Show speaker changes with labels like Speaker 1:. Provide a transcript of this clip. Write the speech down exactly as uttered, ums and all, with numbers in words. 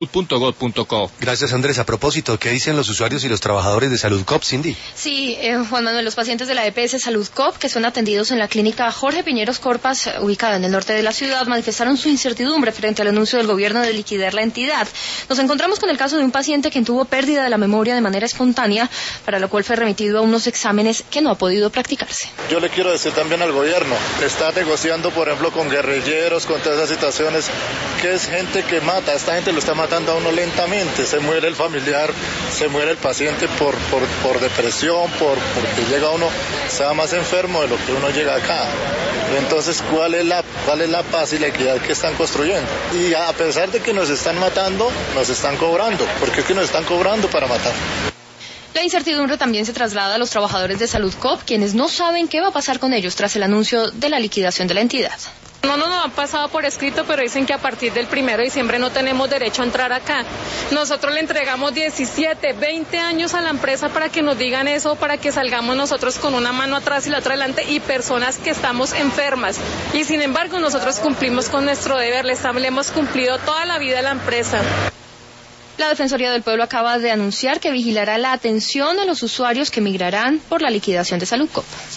Speaker 1: punto gob punto co.
Speaker 2: Gracias, Andrés. A propósito, ¿qué dicen los usuarios y los trabajadores de Saludcoop, Cindy?
Speaker 3: Sí, eh, Juan Manuel, los pacientes de la E P S Saludcoop, que son atendidos en la clínica Jorge Piñeros Corpas, ubicada en el norte de la ciudad, manifestaron su incertidumbre frente al anuncio del gobierno de liquidar la entidad. Nos encontramos con el caso de un paciente quien tuvo pérdida de la memoria de manera espontánea, para lo cual fue remitido a unos exámenes que no ha podido practicarse.
Speaker 4: Yo le quiero decir también al gobierno, está negociando, por ejemplo, con guerrilleros, con todas esas situaciones, que es gente que mata. Esta gente lo está matando a uno lentamente. Se muere el familiar, se muere el paciente por, por, por depresión, por, porque llega uno, se va más enfermo de lo que uno llega acá. Entonces, ¿cuál es la, cuál es la paz y la equidad que están construyendo? Y a pesar de que nos están matando, nos están cobrando. ¿Por qué es que nos están cobrando para matar?
Speaker 3: La incertidumbre también se traslada a los trabajadores de Saludcoop, quienes no saben qué va a pasar con ellos tras el anuncio de la liquidación de la entidad.
Speaker 5: No nos no han pasado por escrito, pero dicen que a partir del primero de diciembre no tenemos derecho a entrar acá. Nosotros le entregamos diecisiete, veinte años a la empresa para que nos digan eso, para que salgamos nosotros con una mano atrás y la otra adelante, y personas que estamos enfermas. Y sin embargo nosotros cumplimos con nuestro deber, le hemos cumplido toda la vida a la empresa.
Speaker 3: La Defensoría del Pueblo acaba de anunciar que vigilará la atención a los usuarios que migrarán por la liquidación de Saludcoop.